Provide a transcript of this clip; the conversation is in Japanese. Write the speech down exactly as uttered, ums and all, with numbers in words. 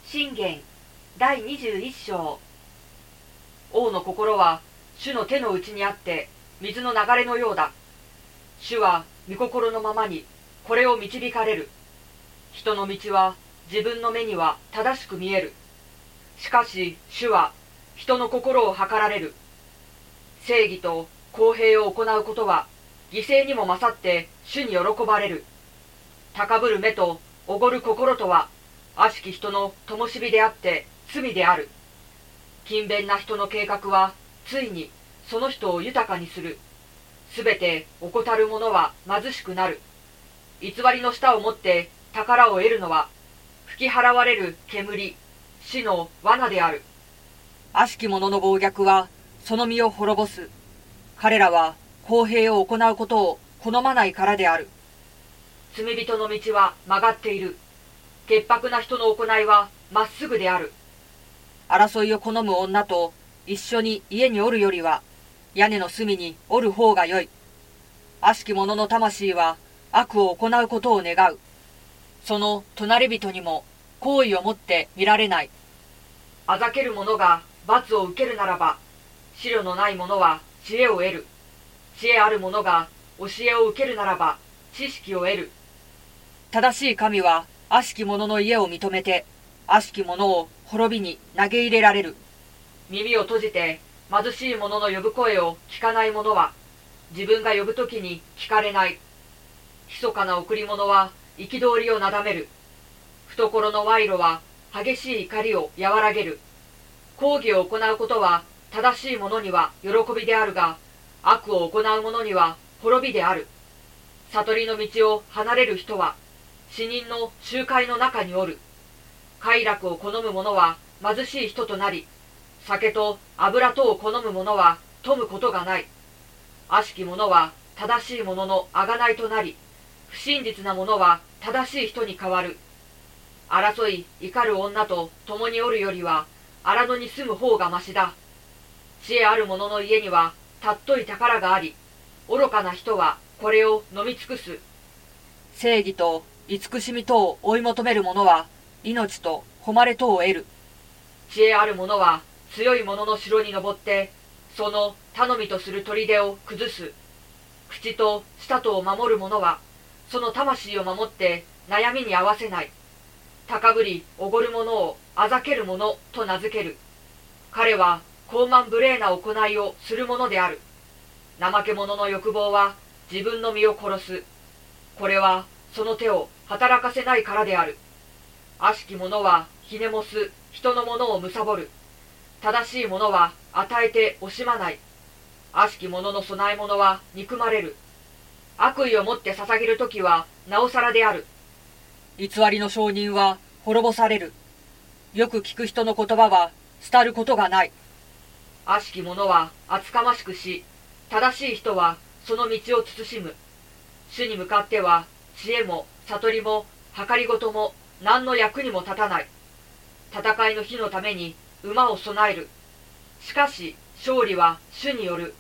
信玄だいにじゅういっ章。王の心は主の手の内にあって水の流れのようだ。主は御心のままにこれを導かれる。人の道は自分の目には正しく見える。しかし主は人の心を測られる。正義と公平を行うことは犠牲にも勝って主に喜ばれる。高ぶる目とおごる心とは悪しき人の灯火であって罪である。勤勉な人の計画はついにその人を豊かにする。すべて怠る者は貧しくなる。偽りの舌をもって宝を得るのは吹き払われる煙、死の罠である。悪しき者の暴虐はその身を滅ぼす。彼らは公平を行うことを好まないからである。罪人の道は曲がっている。潔白な人の行いはまっすぐである。争いを好む女と一緒に家におるよりは屋根の隅におる方がよい。悪しき者の魂は悪を行うことを願う。その隣人にも好意を持って見られない。あざける者が罰を受けるならば、思慮のない者は知恵を得る。知恵ある者が教えを受けるならば知識を得る。正しい神は悪しき者の家を認めて、悪しき者を滅びに投げ入れられる。耳を閉じて貧しい者の呼ぶ声を聞かない者は、自分が呼ぶときに聞かれない。密かな贈り物は憤りをなだめる。懐の賄賂は激しい怒りを和らげる。公義を行うことは正しい者には喜びであるが、悪を行う者には滅びである。悟りの道を離れる人は死人の集会の中におる。快楽を好む者は貧しい人となり、酒と油とを好む者は富むことがない。悪しき者は正しい者の贖いとなり、不真実な者は正しい人に代わる。争い怒る女と共におるよりは荒野に住む方がましだ。知恵ある者の家には尊い宝があり、愚かな人はこれを飲み尽くす。正義と慈しみとを追い求める者は命と誉れとを得る。知恵ある者は強い者の城に登って、その頼みとする砦を崩す。口と舌とを守る者はその魂を守って悩みに合わせない。高ぶりおごる者をあざける者と名付ける。彼は高慢無礼な行いをする者である。怠け者の欲望は自分の身を殺す。これはその手を働かせないからである。悪しき者はひねもす人のものを貪る。正しい者は与えて惜しまない。悪しき者の供え物は憎まれる。悪意をもって捧げるときはなおさらである。偽りの証人は滅ぼされる。よく聞く人の言葉は廃ることがない。悪しき者は厚かましくし、正しい人はその道を慎む。主に向かっては知恵も悟りも計りごとも何の役にも立たない。戦いの日のために馬を備える。しかし勝利は主による。